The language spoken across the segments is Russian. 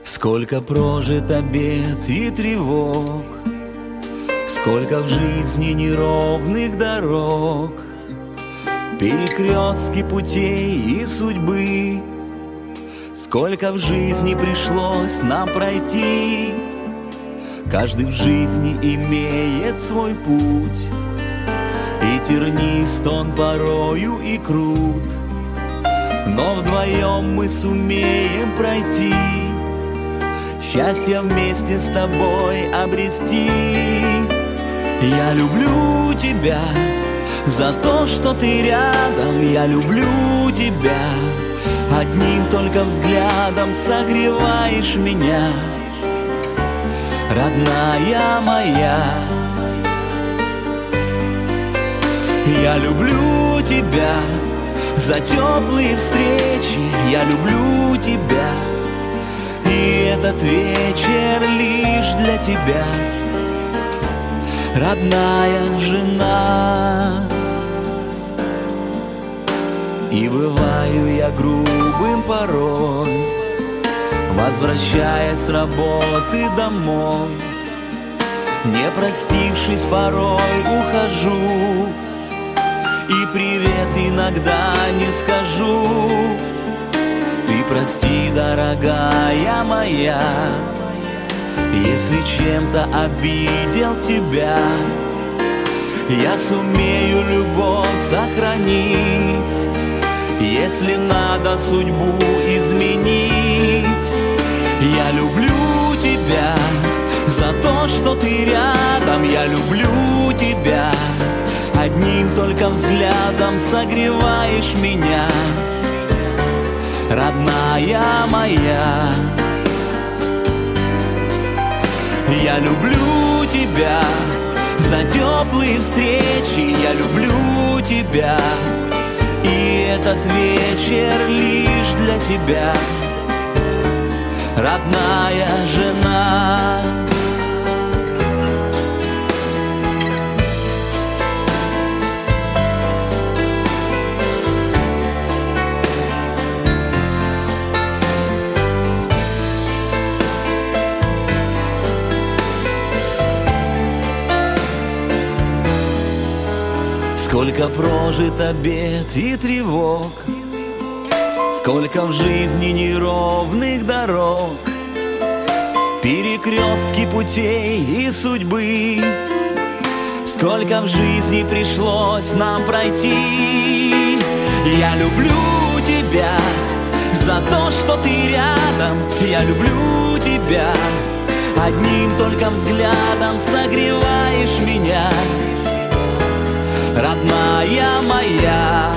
Сколько прожито бед и тревог, сколько в жизни неровных дорог, перекрестки путей и судьбы. Сколько в жизни пришлось нам пройти. Каждый в жизни имеет свой путь, и тернист он порою и крут, но вдвоем мы сумеем пройти, счастье вместе с тобой обрести. Я люблю тебя за то, что ты рядом. Я люблю тебя, одним только взглядом согреваешь меня, родная моя. Я люблю тебя за теплые встречи. Я люблю тебя, и этот вечер лишь для тебя, родная жена. И бываю я грубым порой, возвращаясь с работы домой. Не простившись, порой ухожу, и привет иногда не скажу. Ты прости, дорогая моя, если чем-то обидел тебя. Я сумею любовь сохранить, если надо судьбу изменить. Я люблю тебя за то, что ты рядом. Я люблю тебя, одним только взглядом согреваешь меня, родная моя. Я люблю тебя за теплые встречи. Я люблю тебя, и этот вечер лишь для тебя, родная жена. Сколько прожито бед и тревог, сколько в жизни неровных дорог, перекрестки путей и судьбы. Сколько в жизни пришлось нам пройти. Я люблю тебя за то, что ты рядом. Я люблю тебя, одним только взглядом согреваешь меня, родная моя.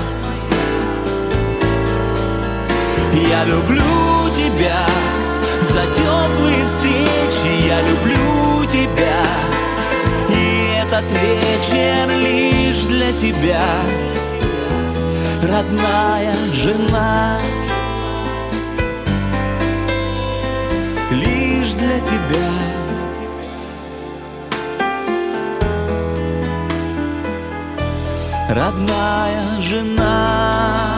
Я люблю тебя за теплые встречи. Я люблю тебя, и этот вечер лишь для тебя, родная жена. Лишь для тебя, родная жена.